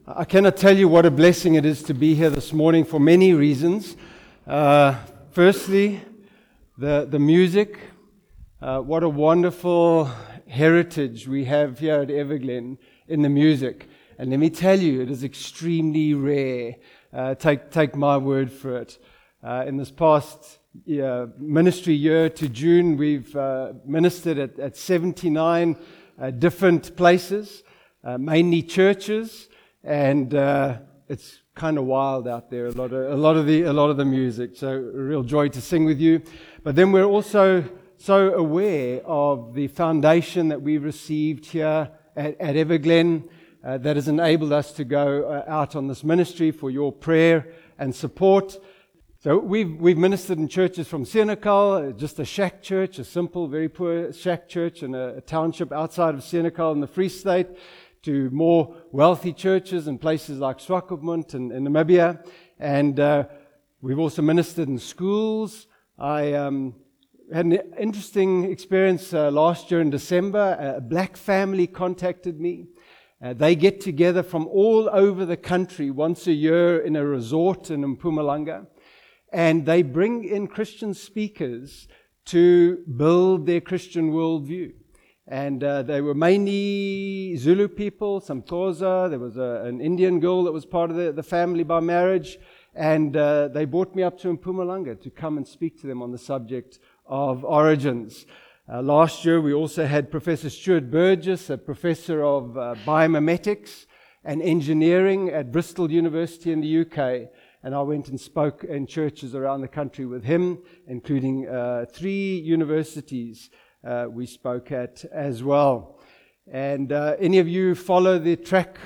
I cannot tell you what a blessing it is to be here this morning for many reasons. Firstly, the music. What a wonderful heritage we have here at Everglen in the music. And let me tell you, it is extremely rare. Take my word for it. In this past ministry year to June, we've ministered at 79 different places, mainly churches. And it's kind of wild out there. A lot of the music. So a real joy to sing with you. But then we're also so aware of the foundation that we received here at Everglen that has enabled us to go out on this ministry for your prayer and support. So we've ministered in churches from Senekal, just a shack church, a simple, very poor shack church in a township outside of Senekal in the Free State, to more wealthy churches in places like Swakopmund and in Namibia. And we've also ministered in schools. I had an interesting experience last year in December. A black family contacted me. They get together from all over the country once a year in a resort in Mpumalanga. And they bring in Christian speakers to build their Christian worldview. And they were mainly Zulu people, some Xhosa. There was an Indian girl that was part of the family by marriage. And they brought me up to Mpumalanga to come and speak to them on the subject of origins. Last year we also had Professor Stuart Burgess, a professor of biomimetics and engineering at Bristol University in the UK. And I went and spoke in churches around the country with him, including 3 universities we spoke at as well. And any of you follow the track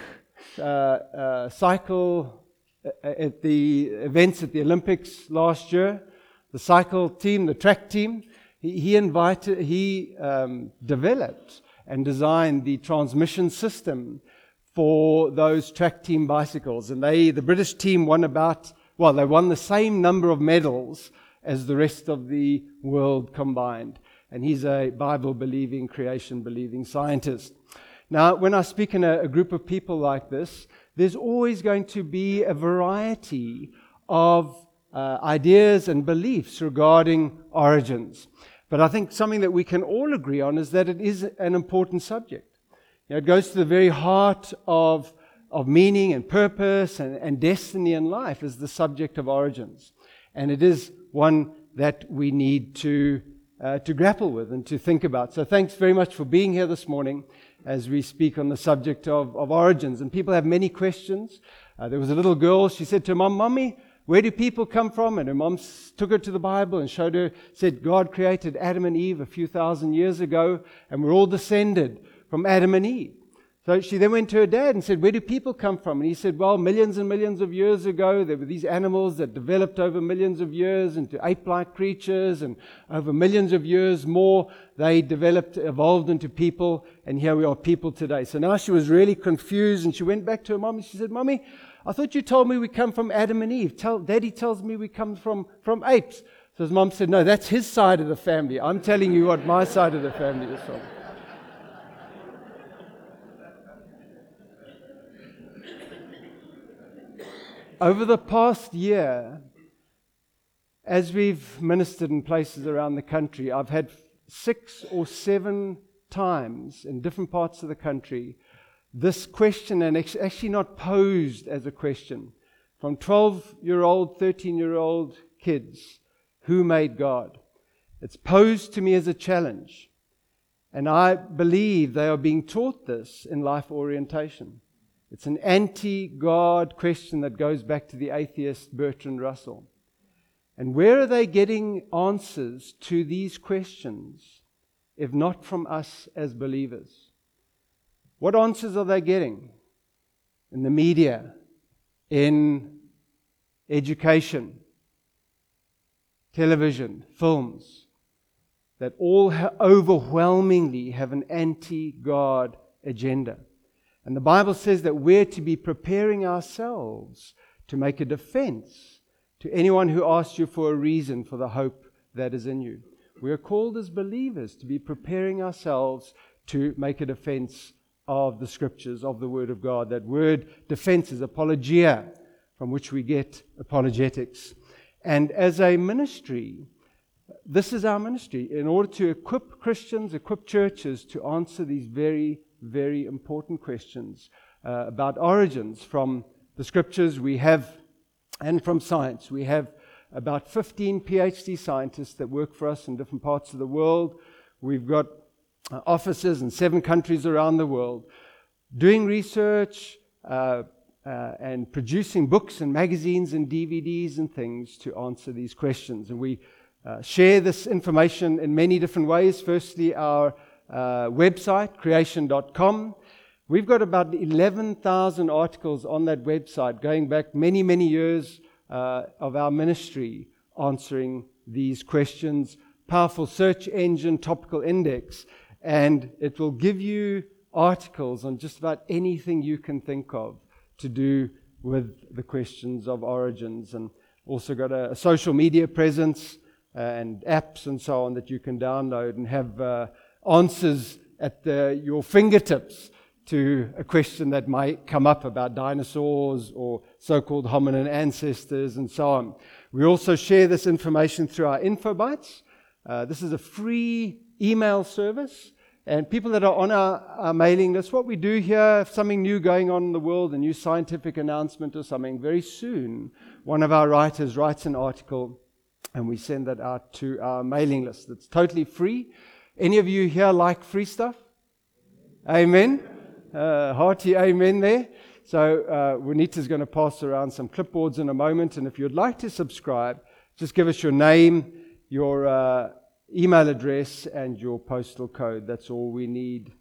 cycle at the events at the Olympics last year? The cycle team, the track team, he developed and designed the transmission system for those track team bicycles. And the British team won they won the same number of medals as the rest of the world combined. And he's a Bible-believing, creation-believing scientist. Now, when I speak in a group of people like this, there's always going to be a variety of ideas and beliefs regarding origins. But I think something that we can all agree on is that it is an important subject. It goes to the very heart of meaning and purpose and destiny in life is the subject of origins. And it is one that we need to grapple with and to think about. So thanks very much for being here this morning as we speak on the subject of origins. And people have many questions. There was a little girl, she said to her mom, "Mommy, where do people come from?" And her mom took her to the Bible and showed her, said God created Adam and Eve a few thousand years ago, and we're all descended from Adam and Eve. So she then went to her dad and said, "Where do people come from?" And he said, "Well, millions and millions of years ago, there were these animals that developed over millions of years into ape-like creatures, and over millions of years more, they evolved into people, and here we are, people today." So now she was really confused, and she went back to her mom and she said, "Mommy, I thought you told me we come from Adam and Eve. Daddy tells me we come from apes." So his mom said, "No, that's his side of the family. I'm telling you what my side of the family is from." Over the past year, as we've ministered in places around the country, I've had 6 or 7 times in different parts of the country this question, and actually not posed as a question, from 12-year-old, 13-year-old kids: who made God? It's posed to me as a challenge. And I believe they are being taught this in life orientation. It's an anti-God question that goes back to the atheist Bertrand Russell. And where are they getting answers to these questions, if not from us as believers? What answers are they getting? In the media, in education, television, films, that all overwhelmingly have an anti-God agenda. And the Bible says that we're to be preparing ourselves to make a defense to anyone who asks you for a reason for the hope that is in you. We are called as believers to be preparing ourselves to make a defense of the Scriptures, of the Word of God. That word defense is apologia, from which we get apologetics. And as a ministry, this is our ministry, in order to equip Christians, equip churches to answer these very, very important questions about origins from the Scriptures we have, and from science. We have about 15 PhD scientists that work for us in different parts of the world. We've got offices in 7 countries around the world, doing research and producing books and magazines and DVDs and things to answer these questions. And we share this information in many different ways. Firstly, our website, creation.com. We've got about 11,000 articles on that website going back many, many years of our ministry answering these questions. Powerful search engine, topical index, and it will give you articles on just about anything you can think of to do with the questions of origins. And also got a social media presence and apps and so on that you can download and have answers at your fingertips to a question that might come up about dinosaurs or so-called hominin ancestors and so on. We also share this information through our InfoBytes. This is a free email service, and people that are on our mailing list, what we do here, if something new going on in the world, a new scientific announcement or something, very soon one of our writers writes an article and we send that out to our mailing list. It's totally free. Any of you here like free stuff? Amen. Hearty amen there. So Juanita's going to pass around some clipboards in a moment, and if you'd like to subscribe, just give us your name, your email address, and your postal code. That's all we need.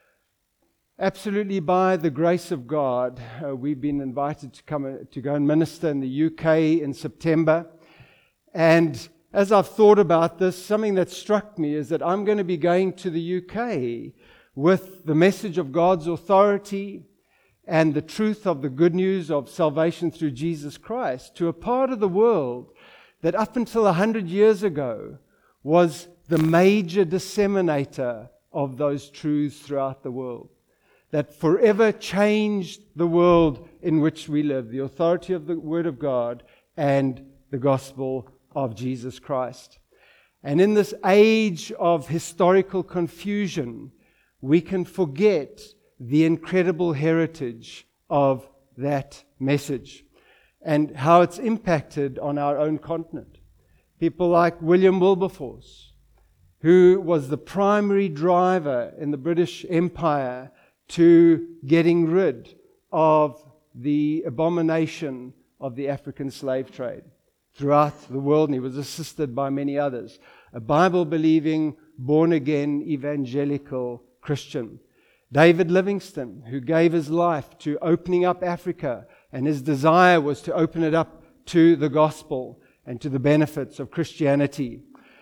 Absolutely, by the grace of God, we've been invited to go and minister in the UK in September. And as I've thought about this, something that struck me is that I'm going to be going to the UK with the message of God's authority and the truth of the good news of salvation through Jesus Christ to a part of the world that up until 100 years ago was the major disseminator of those truths throughout the world, that forever changed the world in which we live, the authority of the Word of God and the gospel of Jesus Christ. And in this age of historical confusion, we can forget the incredible heritage of that message and how it's impacted on our own continent. People like William Wilberforce, who was the primary driver in the British Empire to getting rid of the abomination of the African slave trade throughout the world, and he was assisted by many others. A Bible-believing, born-again, evangelical Christian. David Livingstone, who gave his life to opening up Africa, and his desire was to open it up to the gospel and to the benefits of Christianity.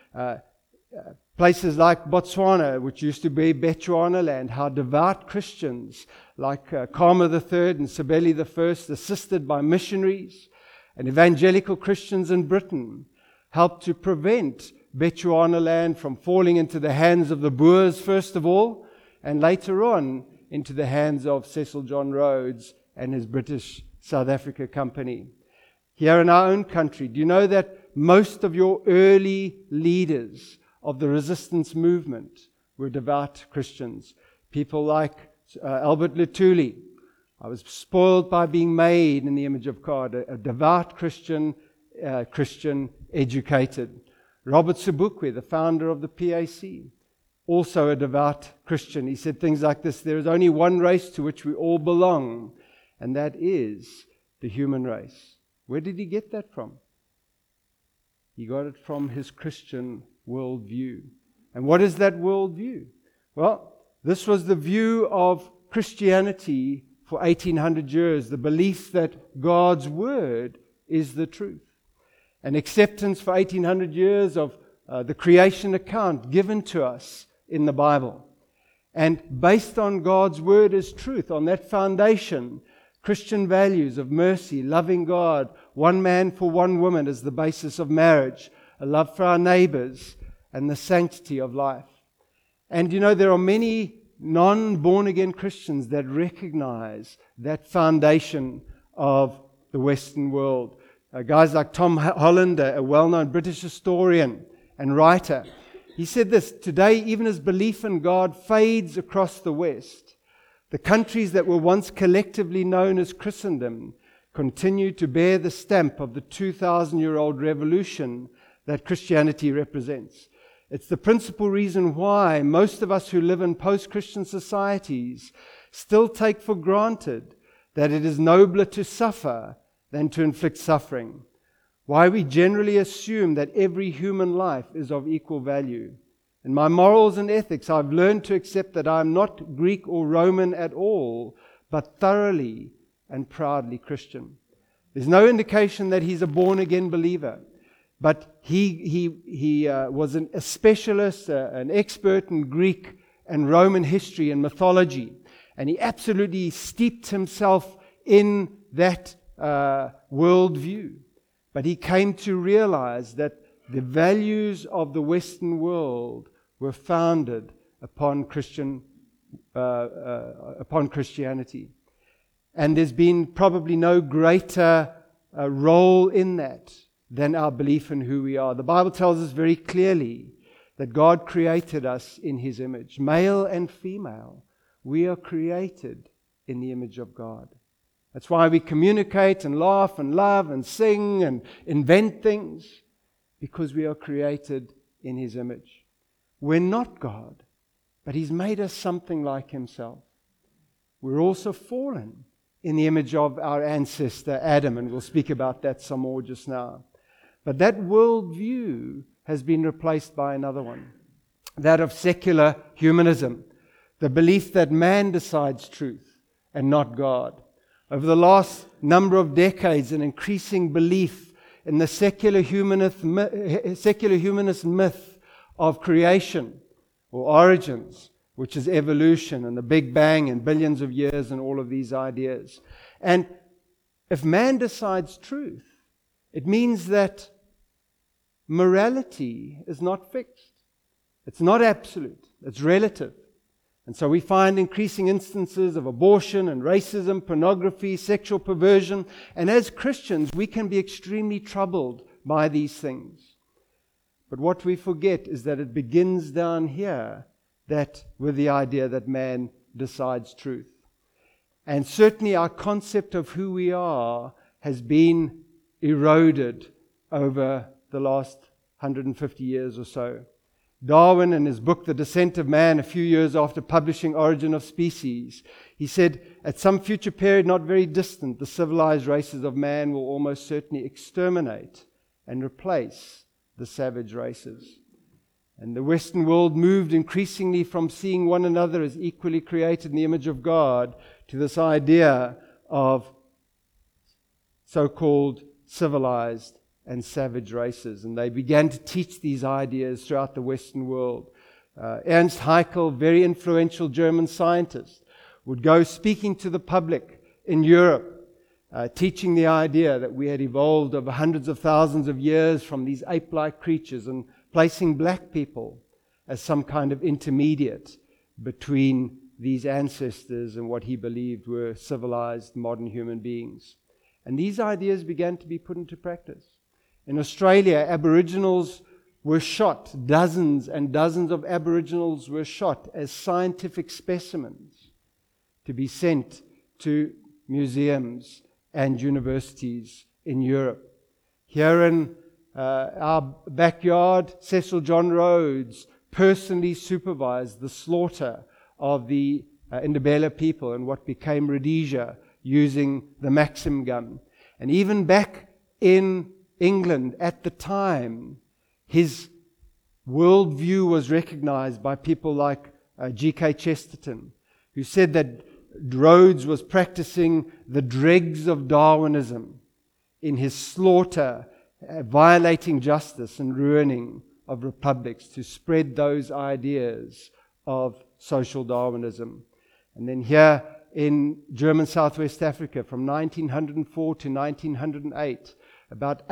Places like Botswana, which used to be Bechuanaland, how devout Christians like Khama III and Sibeli I, assisted by missionaries and evangelical Christians in Britain, helped to prevent Bechuanaland from falling into the hands of the Boers first of all, and later on into the hands of Cecil John Rhodes and his British South Africa Company. Here in our own country, do you know that most of your early leaders of the resistance movement were devout Christians? People like Albert Luthuli. I was spoiled by being made in the image of God, a devout Christian, Christian educated. Robert Sobukwe, the founder of the PAC, also a devout Christian. He said things like this: there is only one race to which we all belong, and that is the human race. Where did he get that from? He got it from his Christian worldview. And what is that worldview? Well, this was the view of Christianity for 1800 years, the belief that God's Word is the truth. An acceptance for 1800 years of the creation account given to us in the Bible. And based on God's Word as truth, on that foundation, Christian values of mercy, loving God, one man for one woman as the basis of marriage, a love for our neighbors, and the sanctity of life. And you know, there are many non-born again Christians that recognize that foundation of the Western world. Guys like Tom Holland, a well-known British historian and writer, he said this: today, even as belief in God fades across the West, the countries that were once collectively known as Christendom continue to bear the stamp of the 2,000-year-old revolution that Christianity represents. It's the principal reason why most of us who live in post-Christian societies still take for granted that it is nobler to suffer than to inflict suffering. Why we generally assume that every human life is of equal value. In my morals and ethics, I've learned to accept that I am not Greek or Roman at all, but thoroughly and proudly Christian. There's no indication that he's a born-again believer, but he was a specialist, an expert in Greek and Roman history and mythology, and he absolutely steeped himself in that worldview. But he came to realize that the values of the Western world were founded upon Christianity. And there's been probably no greater role in that than our belief in who we are. The Bible tells us very clearly that God created us in His image. Male and female, we are created in the image of God. That's why we communicate and laugh and love and sing and invent things, because we are created in His image. We're not God, but He's made us something like Himself. We're also fallen in the image of our ancestor Adam, and we'll speak about that some more just now. But that worldview has been replaced by another one, that of secular humanism, the belief that man decides truth and not God. Over the last number of decades, an increasing belief in the secular humanist myth of creation or origins, which is evolution and the Big Bang and billions of years and all of these ideas. And if man decides truth, it means that morality is not fixed. It's not absolute. It's relative. And so we find increasing instances of abortion and racism, pornography, sexual perversion. And as Christians, we can be extremely troubled by these things. But what we forget is that it begins down here, that with the idea that man decides truth. And certainly our concept of who we are has been eroded over the last 150 years or so. Darwin, in his book, The Descent of Man, a few years after publishing Origin of Species, he said, at some future period not very distant, the civilized races of man will almost certainly exterminate and replace the savage races. And the Western world moved increasingly from seeing one another as equally created in the image of God to this idea of so-called civilized and savage races. And they began to teach these ideas throughout the Western world. Ernst Haeckel, very influential German scientist, would go speaking to the public in Europe, teaching the idea that we had evolved over hundreds of thousands of years from these ape-like creatures, and placing black people as some kind of intermediate between these ancestors and what he believed were civilized modern human beings. And these ideas began to be put into practice. In Australia, Aboriginals were shot. Dozens and dozens of Aboriginals were shot as scientific specimens to be sent to museums and universities in Europe. Here in our backyard, Cecil John Rhodes personally supervised the slaughter of the Ndebele people and what became Rhodesia using the Maxim gun. And even back in England at the time, his worldview was recognized by people like G.K. Chesterton, who said that Rhodes was practicing the dregs of Darwinism in his slaughter, violating justice and ruining of republics to spread those ideas of social Darwinism. And then here in German Southwest Africa, from 1904 to 1908, about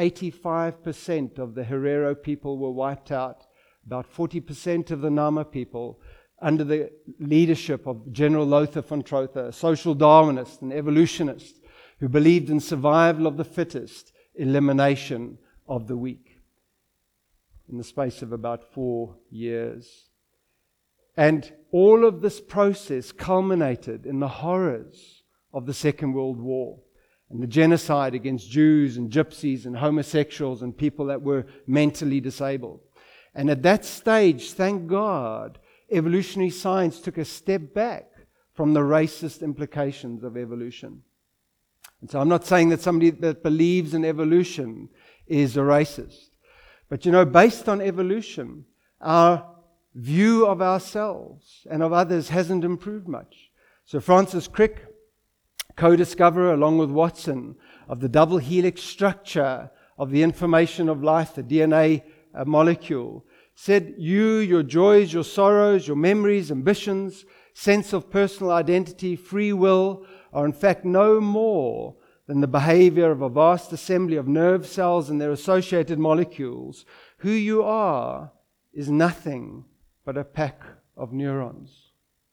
85% of the Herero people were wiped out. About 40% of the Nama people under the leadership of General Lothar von Trotha, a social Darwinist and evolutionist who believed in survival of the fittest, elimination of the weak, in the space of about 4 years. And all of this process culminated in the horrors of the Second World War and the genocide against Jews and gypsies and homosexuals and people that were mentally disabled. And at that stage, thank God, evolutionary science took a step back from the racist implications of evolution. And so I'm not saying that somebody that believes in evolution is a racist. But based on evolution, our view of ourselves and of others hasn't improved much. So Francis Crick, co-discoverer along with Watson of the double helix structure of the information of life, the DNA molecule, said you, your joys, your sorrows, your memories, ambitions, sense of personal identity, free will are in fact no more than the behavior of a vast assembly of nerve cells and their associated molecules. Who you are is nothing but a pack of neurons.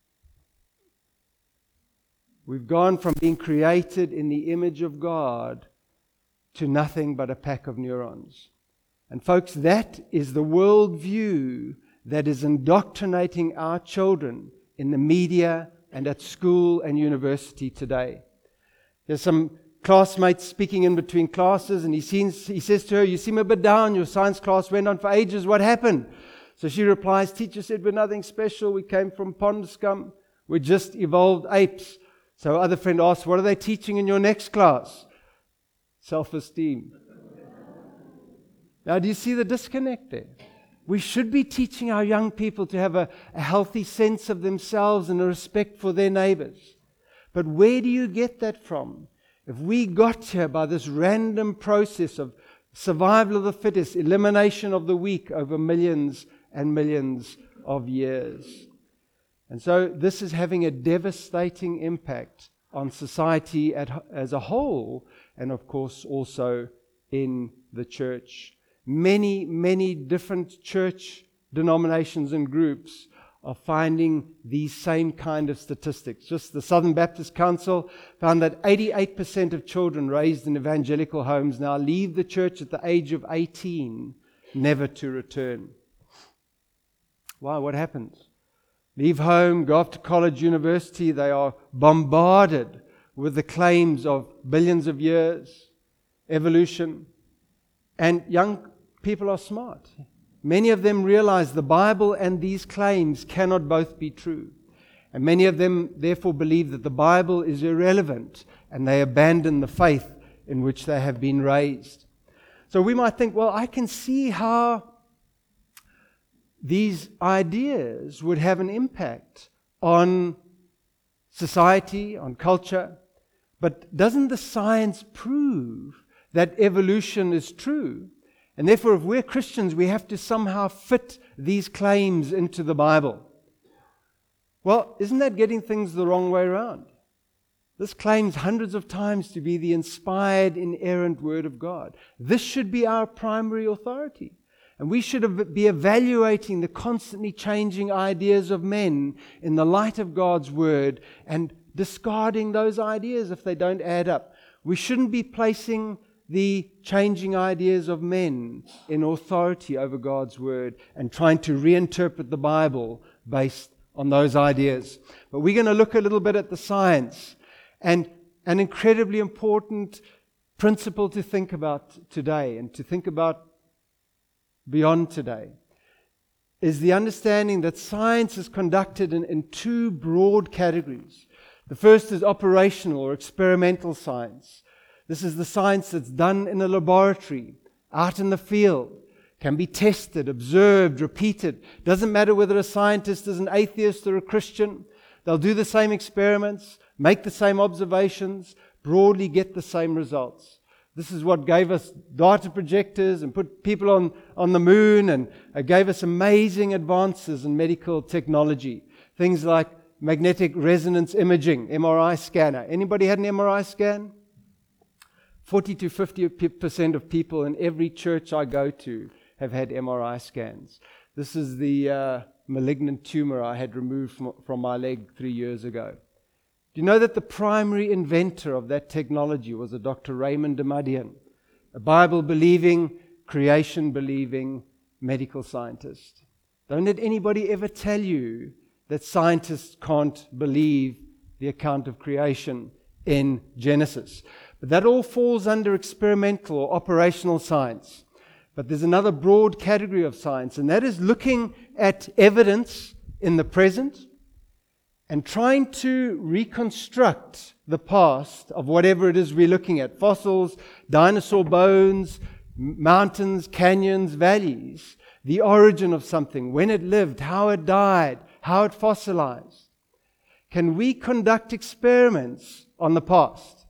We've gone from being created in the image of God to nothing but a pack of neurons. And folks, that is the worldview that is indoctrinating our children in the media and at school and university today. There's some classmates speaking in between classes, and he says to her, "You seem a bit down. Your science class went on for ages. What happened?" So she replies, "Teacher said we're nothing special. We came from pond scum. We're just evolved apes." So other friend asks, "What are they teaching in your next class?" Self-esteem. Now, do you see the disconnect there? We should be teaching our young people to have a healthy sense of themselves and a respect for their neighbors. But where do you get that from? If we got here by this random process of survival of the fittest, elimination of the weak over millions and millions of years. And so this is having a devastating impact on society as a whole, and of course also in the church. Many, many different church denominations and groups are finding these same kind of statistics. Just the Southern Baptist Council found that 88% of children raised in evangelical homes now leave the church at the age of 18, never to return. Why? What happens? Leave home, go off to college, university, they are bombarded with the claims of billions of years, evolution, and young people are smart. Many of them realize the Bible and these claims cannot both be true. And many of them therefore believe that the Bible is irrelevant, and they abandon the faith in which they have been raised. So we might think, well, I can see how these ideas would have an impact on society, on culture. But doesn't the science prove that evolution is true? And therefore, if we're Christians, we have to somehow fit these claims into the Bible. Well, isn't that getting things the wrong way around? This claims hundreds of times to be the inspired, inerrant Word of God. This should be our primary authority. And we should be evaluating the constantly changing ideas of men in the light of God's Word and discarding those ideas if they don't add up. We shouldn't be placing the changing ideas of men in authority over God's Word and trying to reinterpret the Bible based on those ideas. But we're going to look a little bit at the science. And an incredibly important principle to think about today and to think about beyond today is the understanding that science is conducted in two broad categories. The first is operational or experimental science. This is the science that's done in a laboratory, out in the field, can be tested, observed, repeated. Doesn't matter whether a scientist is an atheist or a Christian. They'll do the same experiments, make the same observations, broadly get the same results. This is what gave us data projectors and put people on the moon and gave us amazing advances in medical technology. Things like magnetic resonance imaging, MRI scanner. Anybody had an MRI scan? 40 to 50% of people in every church I go to have had MRI scans. This is the malignant tumor I had removed from my leg 3 years ago. Do you know that the primary inventor of that technology was a Dr. Raymond Damadian, a Bible-believing, creation-believing medical scientist? Don't let anybody ever tell you that scientists can't believe the account of creation in Genesis. But that all falls under experimental or operational science. But there's another broad category of science, and that is looking at evidence in the present and trying to reconstruct the past of whatever it is we're looking at. Fossils, dinosaur bones, mountains, canyons, valleys. The origin of something, when it lived, how it died, how it fossilized. Can we conduct experiments on the past?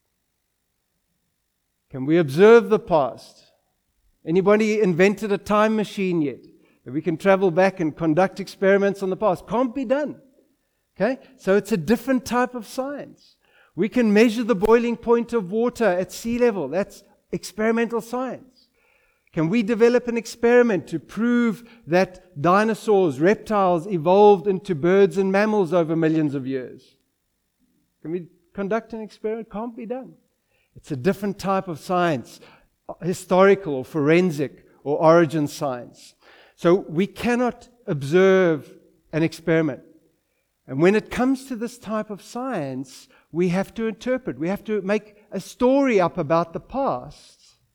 Can we observe the past? Anybody invented a time machine yet? That we can travel back and conduct experiments on the past? Can't be done. Okay? So it's a different type of science. We can measure the boiling point of water at sea level. That's experimental science. Can we develop an experiment to prove that dinosaurs, reptiles evolved into birds and mammals over millions of years? Can we conduct an experiment? Can't be done. It's a different type of science, historical or forensic or origin science. So we cannot observe an experiment. And when it comes to this type of science, we have to interpret. We have to make a story up about the past.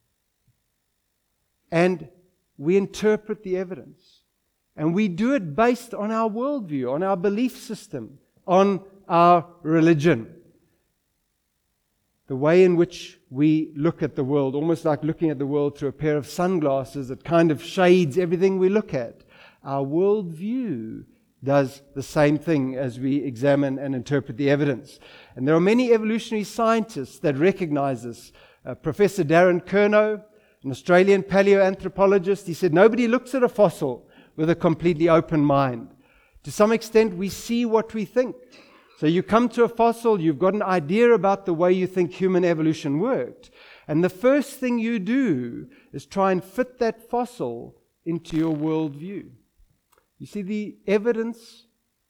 And we interpret the evidence. And we do it based on our worldview, on our belief system, on our religion. The way in which we look at the world, almost like looking at the world through a pair of sunglasses that kind of shades everything we look at. Our worldview does the same thing as we examine and interpret the evidence. And there are many evolutionary scientists that recognize this. Professor Darren Kernow, an Australian paleoanthropologist, he said, nobody looks at a fossil with a completely open mind. To some extent, we see what we think. So you come to a fossil, you've got an idea about the way you think human evolution worked. And the first thing you do is try and fit that fossil into your worldview. You see, the evidence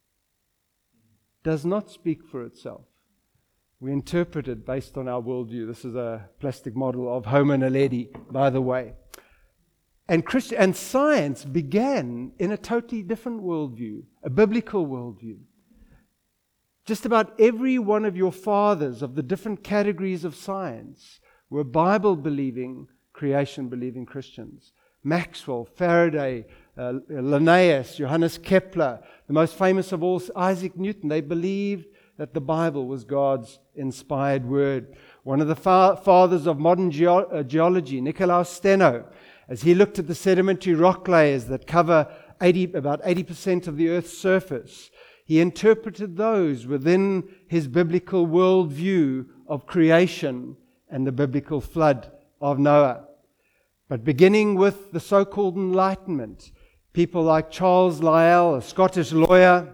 does not speak for itself. We interpret it based on our worldview. This is a plastic model of Homo naledi, by the way. And science began in a totally different worldview, a biblical worldview. Just about every one of your fathers of the different categories of science were Bible-believing, creation-believing Christians. Maxwell, Faraday, Linnaeus, Johannes Kepler, the most famous of all, Isaac Newton. They believed that the Bible was God's inspired word. One of the fathers of modern geology, Nicolaus Steno, as he looked at the sedimentary rock layers that cover about 80% of the Earth's surface, he interpreted those within his biblical worldview of creation and the biblical flood of Noah. But beginning with the so-called Enlightenment, people like Charles Lyell, a Scottish lawyer,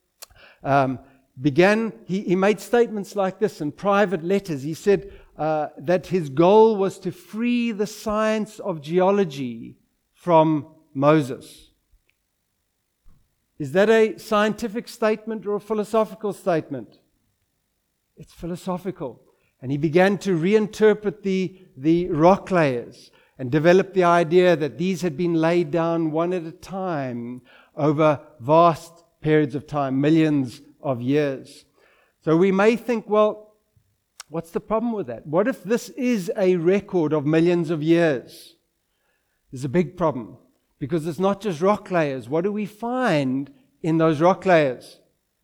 he made statements like this in private letters. He said that his goal was to free the science of geology from Moses. Is that a scientific statement or a philosophical statement? It's philosophical. And he began to reinterpret the rock layers and develop the idea that these had been laid down one at a time over vast periods of time, millions of years. So we may think, well, what's the problem with that? What if this is a record of millions of years? There's a big problem, because it's not just rock layers. What do we find in those rock layers?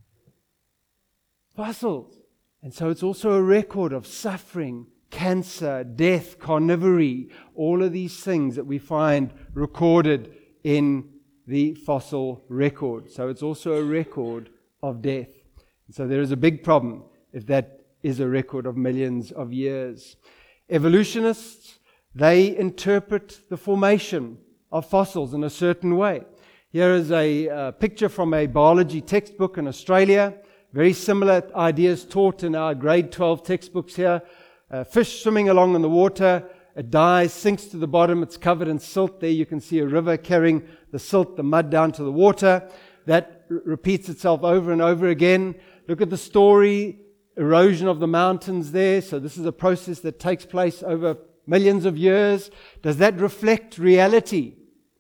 Fossils. And so it's also a record of suffering, cancer, death, carnivory, all of these things that we find recorded in the fossil record. So it's also a record of death. And so there is a big problem if that is a record of millions of years. Evolutionists, they interpret the formation of fossils in a certain way. Here is a picture from a biology textbook in Australia. Very similar ideas taught in our grade 12 textbooks here. Fish swimming along in the water. It dies, sinks to the bottom. It's covered in silt. There you can see a river carrying the silt, the mud down to the water. that repeats itself over and over again. Look at the story, erosion of the mountains there. So this is a process that takes place over millions of years. Does that reflect reality?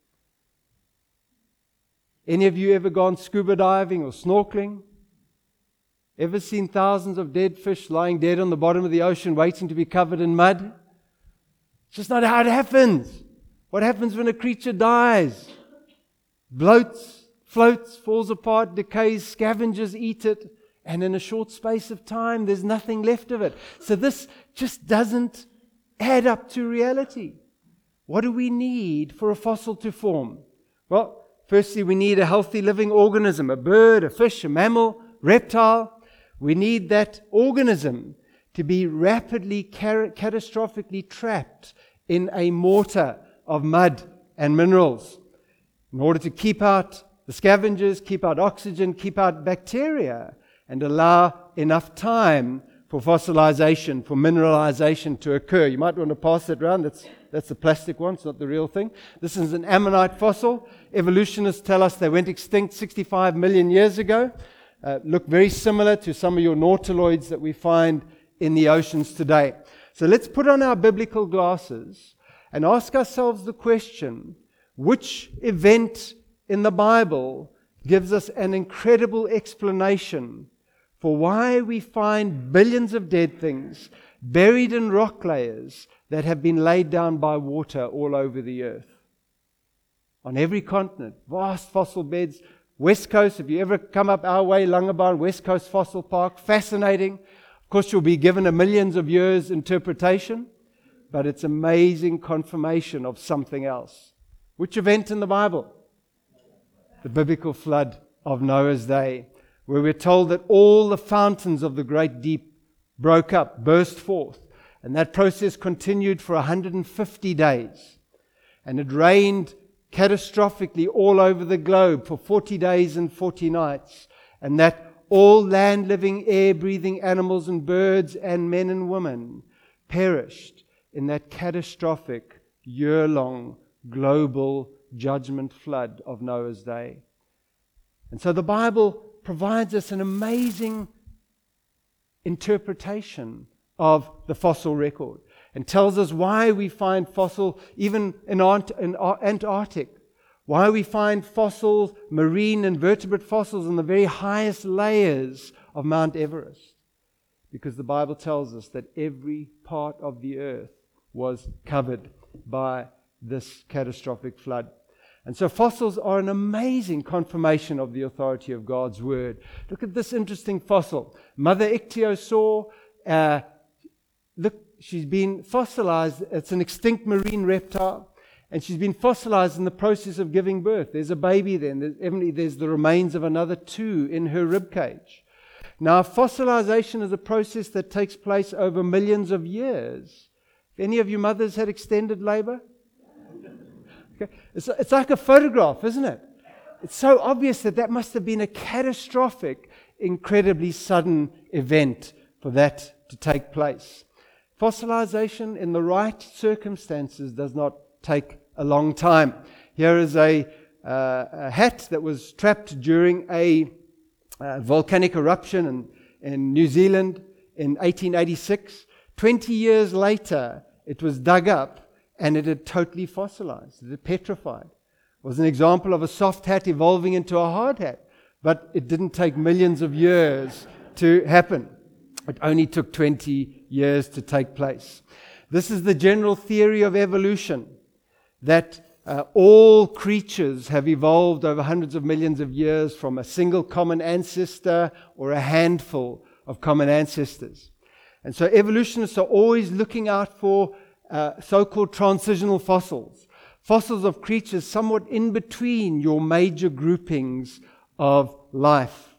Any of you ever gone scuba diving or snorkeling? Ever seen thousands of dead fish lying dead on the bottom of the ocean waiting to be covered in mud? It's just not how it happens. What happens when a creature dies? Bloats, floats, falls apart, decays, scavengers eat it, and in a short space of time, there's nothing left of it. So this just doesn't add up to reality. What do we need for a fossil to form? Well, firstly, we need a healthy living organism, a bird, a fish, a mammal, reptile. We need that organism to be rapidly, catastrophically trapped in a mortar of mud and minerals in order to keep out the scavengers, keep out oxygen, keep out bacteria, and allow enough time for fossilization, for mineralization to occur. You might want to pass that around. That's the plastic one. It's not the real thing. This is an ammonite fossil. Evolutionists tell us they went extinct 65 million years ago. Look very similar to some of your nautiloids that we find in the oceans today. So let's put on our biblical glasses and ask ourselves the question, which event in the Bible gives us an incredible explanation for why we find billions of dead things buried in rock layers that have been laid down by water all over the earth? On every continent, vast fossil beds. West Coast, if you ever come up our way, Langebaan, West Coast Fossil Park, fascinating. Of course, you'll be given a millions of years interpretation, but it's amazing confirmation of something else. Which event in the Bible? The biblical flood of Noah's day, where we're told that all the fountains of the great deep broke up, burst forth, and that process continued for 150 days. And it rained catastrophically all over the globe for 40 days and 40 nights, and that all land-living, air-breathing animals and birds and men and women perished in that catastrophic, year-long, global judgment flood of Noah's day. And so the Bible provides us an amazing interpretation of the fossil record, and tells us why we find fossil even in Antarctic, why we find fossils, marine and vertebrate fossils in the very highest layers of Mount Everest. Because the Bible tells us that every part of the earth was covered by this catastrophic flood. And so fossils are an amazing confirmation of the authority of God's Word. Look at this interesting fossil. Mother Ichthyosaur, look, she's been fossilized. It's an extinct marine reptile, and she's been fossilized in the process of giving birth. There's a baby there, and there's the remains of another two in her rib cage. Now, fossilization is a process that takes place over millions of years. Have any of you mothers had extended labor? Okay. It's like a photograph, isn't it? It's so obvious that must have been a catastrophic, incredibly sudden event for that to take place. Fossilization in the right circumstances does not take a long time. Here is a hat that was trapped during a volcanic eruption in New Zealand in 1886. 20 years later, it was dug up and it had totally fossilized. It had petrified. It was an example of a soft hat evolving into a hard hat, but it didn't take millions of years to happen. It only took 20 years to take place. This is the general theory of evolution, that all creatures have evolved over hundreds of millions of years from a single common ancestor or a handful of common ancestors. And so evolutionists are always looking out for so-called transitional fossils, fossils of creatures somewhat in between your major groupings of life.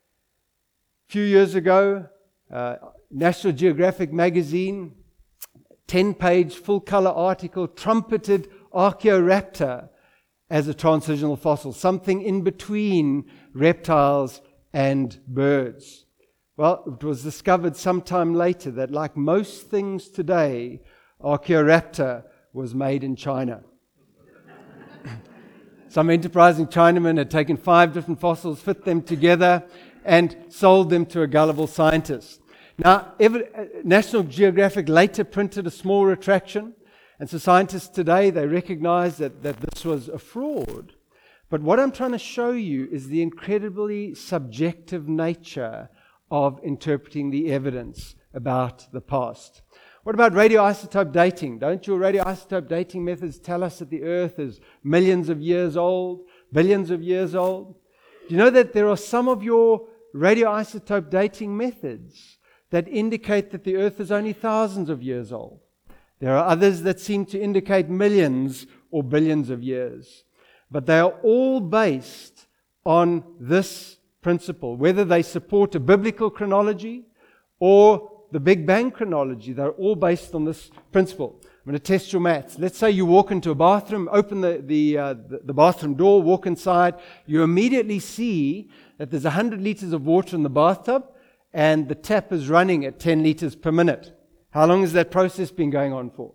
A few years ago, National Geographic magazine, 10-page full-color article, trumpeted Archaeoraptor as a transitional fossil, something in between reptiles and birds. Well, it was discovered sometime later that, like most things today, Archaeoraptor was made in China. Some enterprising Chinaman had taken 5 different fossils, fit them together, and sold them to a gullible scientist. Now, National Geographic later printed a small retraction, and so scientists today, they recognize that this was a fraud. But what I'm trying to show you is the incredibly subjective nature of interpreting the evidence about the past. What about radioisotope dating? Don't your radioisotope dating methods tell us that the Earth is millions of years old, billions of years old? Do you know that there are some of your radioisotope dating methods that indicate that the Earth is only thousands of years old? There are others that seem to indicate millions or billions of years. But they are all based on this principle, whether they support a biblical chronology or the Big Bang chronology. They're all based on this principle. I'm going to test your maths. Let's say you walk into a bathroom, open the bathroom door, walk inside. You immediately see that there's 100 liters of water in the bathtub and the tap is running at 10 liters per minute. How long has that process been going on for?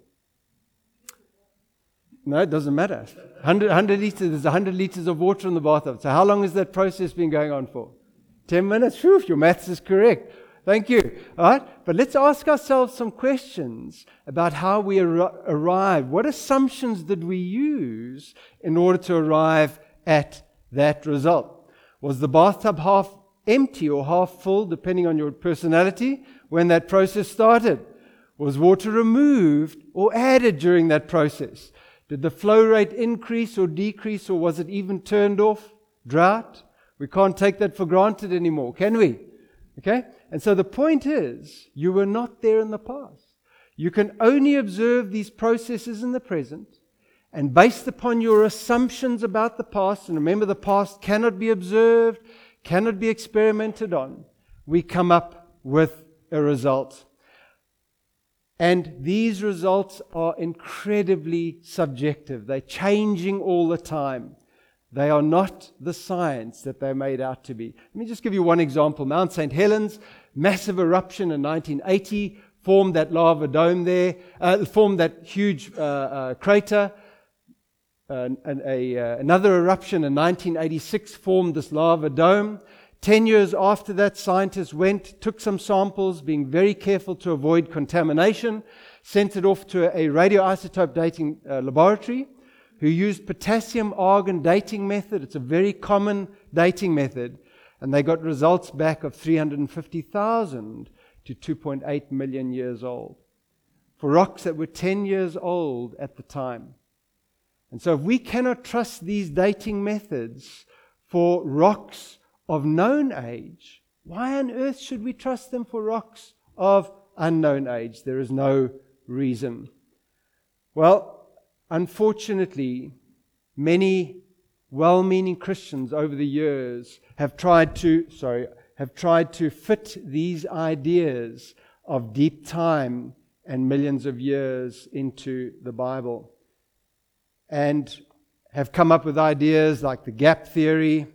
No, it doesn't matter. 100 liters, there's 100 liters of water in the bathtub. So how long has that process been going on for? 10 minutes? Whew, your maths is correct. Thank you. All right? But let's ask ourselves some questions about how we arrive. What assumptions did we use in order to arrive at that result? Was the bathtub half empty or half full, depending on your personality, when that process started? Was water removed or added during that process? Did the flow rate increase or decrease, or was it even turned off? Drought? We can't take that for granted anymore, can we? Okay? And so the point is, you were not there in the past. You can only observe these processes in the present, and based upon your assumptions about the past, and remember the past cannot be observed, cannot be experimented on, we come up with a result. And these results are incredibly subjective. They're changing all the time. They are not the science that they're made out to be. Let me just give you one example. Mount St. Helens, massive eruption in 1980, formed that lava dome there, formed that huge crater. Another eruption in 1986 formed this lava dome. 10 years after that, scientists took some samples, being very careful to avoid contamination, sent it off to a radioisotope dating laboratory, who used potassium-argon dating method. It's a very common dating method. And they got results back of 350,000 to 2.8 million years old, for rocks that were 10 years old at the time. And so if we cannot trust these dating methods for rocks of known age, why on earth should we trust them for rocks of unknown age? There is no reason. Well, unfortunately, many well-meaning Christians over the years have tried to fit these ideas of deep time and millions of years into the Bible, and have come up with ideas like the gap theory,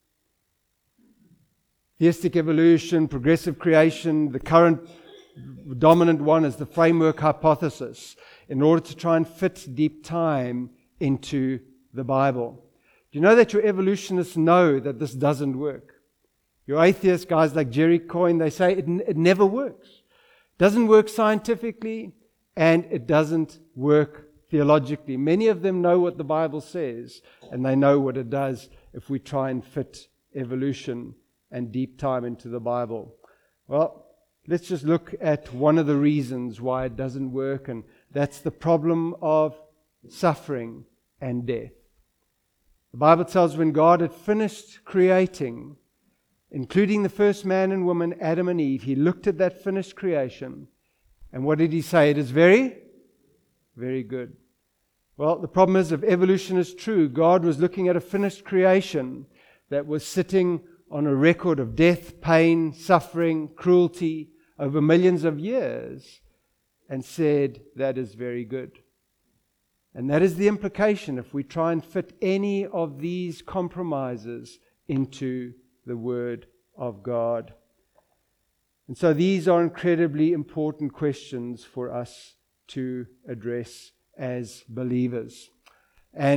theistic evolution, progressive creation. The current dominant one is the framework hypothesis, in order to try and fit deep time into the Bible. Do you know that your evolutionists know that this doesn't work? Your atheist guys like Jerry Coyne, they say it never works. It doesn't work scientifically, and it doesn't work theologically. Many of them know what the Bible says, and they know what it does if we try and fit evolution and deep time into the Bible. Well, let's just look at one of the reasons why it doesn't work, and that's the problem of suffering and death. The Bible tells when God had finished creating, including the first man and woman, Adam and Eve, He looked at that finished creation, and what did He say? It is very, very good. Well, the problem is, if evolution is true, God was looking at a finished creation that was sitting on a record of death, pain, suffering, cruelty over millions of years, and said, that is very good. And that is the implication if we try and fit any of these compromises into the Word of God. And so these are incredibly important questions for us to address as believers. And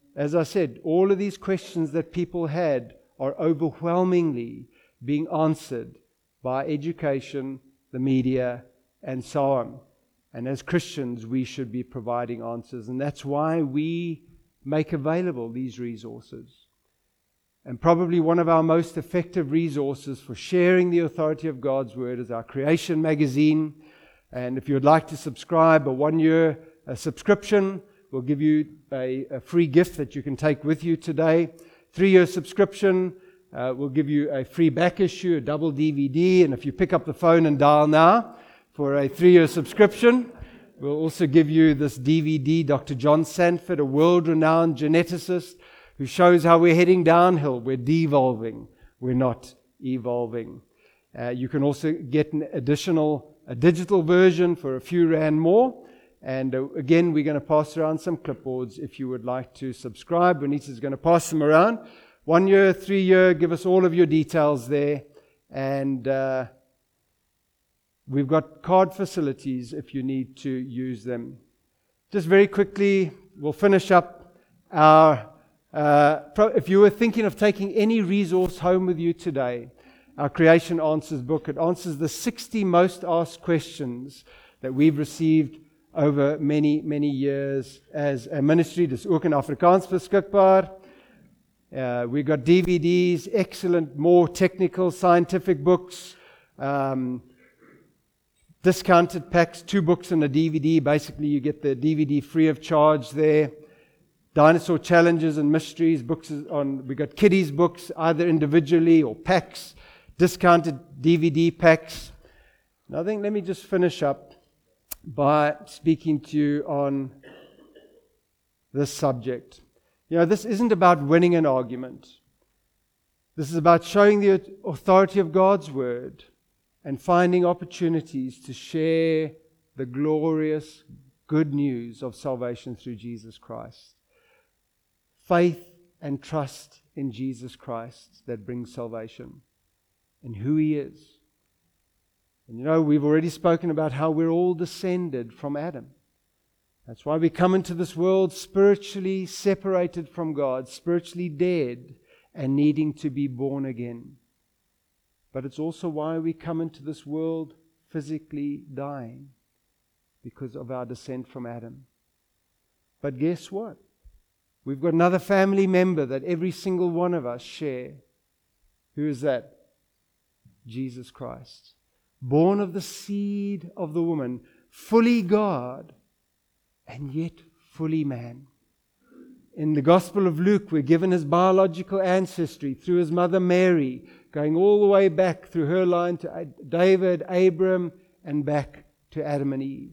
as I said, all of these questions that people had are overwhelmingly being answered by education, the media, and so on. And as Christians, we should be providing answers. And that's why we make available these resources. And probably one of our most effective resources for sharing the authority of God's Word is our Creation magazine. And if you would like to subscribe, a 1-year subscription will give you a free gift that you can take with you today. 3-year subscription will give you a free back issue, a double DVD. And if you pick up the phone and dial now for a 3-year subscription, we'll also give you this DVD, Dr. John Sanford, a world-renowned geneticist, who shows how we're heading downhill. We're devolving. We're not evolving. You can also get a digital version for a few rand more. And again, we're going to pass around some clipboards if you would like to subscribe. Bonita's going to pass them around. 1 year, 3 year, give us all of your details there. And we've got card facilities if you need to use them. Just very quickly, we'll finish up our... if you were thinking of taking any resource home with you today, our Creation Answers book, it answers the 60 most asked questions that we've received over many, many years as a ministry. Dis ook in Afrikaans beskikbaar. We've got DVDs, excellent, more technical, scientific books, discounted packs, 2 books and a DVD. Basically, you get the DVD free of charge there. Dinosaur Challenges and Mysteries, books on, we got kiddies books, either individually or packs, discounted DVD packs. And I think let me just finish up by speaking to you on this subject. You know, this isn't about winning an argument. This is about showing the authority of God's Word and finding opportunities to share the glorious good news of salvation through Jesus Christ. Faith and trust in Jesus Christ that brings salvation and who He is. And you know, we've already spoken about how we're all descended from Adam. That's why we come into this world spiritually separated from God, spiritually dead and needing to be born again. But it's also why we come into this world physically dying, because of our descent from Adam. But guess what? We've got another family member that every single one of us share. Who is that? Jesus Christ. Born of the seed of the woman, fully God, and yet fully man. In the Gospel of Luke, we're given his biological ancestry through his mother Mary, going all the way back through her line to David, Abram, and back to Adam and Eve.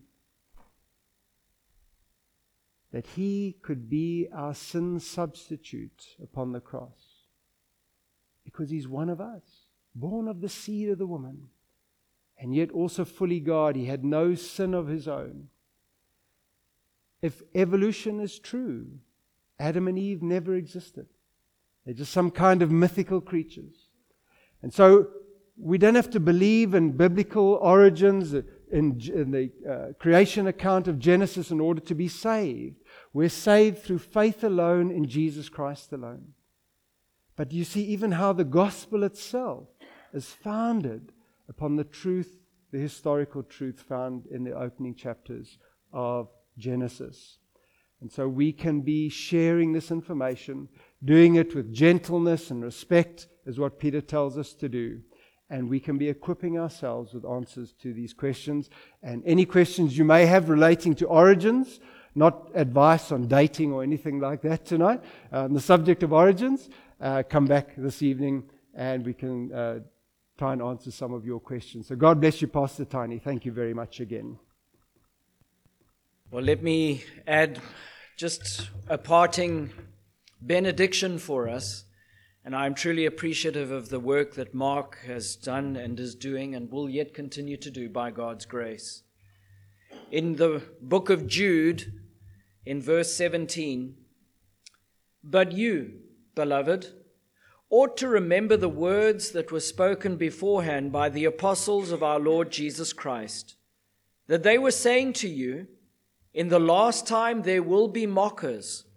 That He could be our sin substitute upon the cross. Because He's one of us, born of the seed of the woman, and yet also fully God. He had no sin of His own. If evolution is true, Adam and Eve never existed. They're just some kind of mythical creatures. And so we don't have to believe in biblical origins, in the creation account of Genesis in order to be saved. We're saved through faith alone in Jesus Christ alone. But you see even how the gospel itself is founded upon the truth, the historical truth found in the opening chapters of Genesis. And so we can be sharing this information, doing it with gentleness and respect, is what Peter tells us to do. And we can be equipping ourselves with answers to these questions. And any questions you may have relating to origins, not advice on dating or anything like that tonight, on the subject of origins, come back this evening and we can try and answer some of your questions. So God bless you, Pastor Tiny. Thank you very much again. Well, let me add just a parting benediction for us. And I'm truly appreciative of the work that Mark has done and is doing and will yet continue to do by God's grace. In the book of Jude, in verse 17, "But you, beloved, ought to remember the words that were spoken beforehand by the apostles of our Lord Jesus Christ, that they were saying to you, in the last time there will be mockers,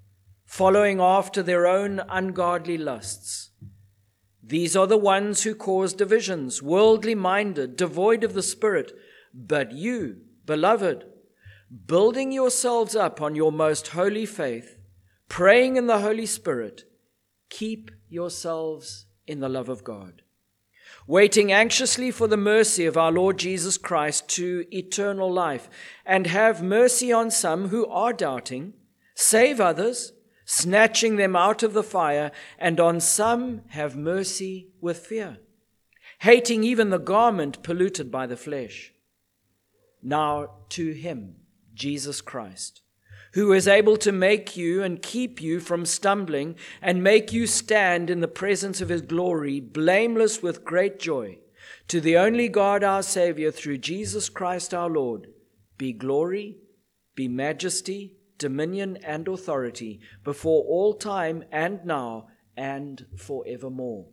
following after their own ungodly lusts. These are the ones who cause divisions, worldly minded, devoid of the Spirit. But you, beloved, building yourselves up on your most holy faith, praying in the Holy Spirit, keep yourselves in the love of God, waiting anxiously for the mercy of our Lord Jesus Christ to eternal life, and have mercy on some who are doubting, save others, snatching them out of the fire, and on some have mercy with fear, hating even the garment polluted by the flesh. Now to him, Jesus Christ, who is able to make you and keep you from stumbling and make you stand in the presence of his glory, blameless with great joy, to the only God our Savior, through Jesus Christ our Lord, be glory, be majesty, dominion, and authority before all time and now and forevermore.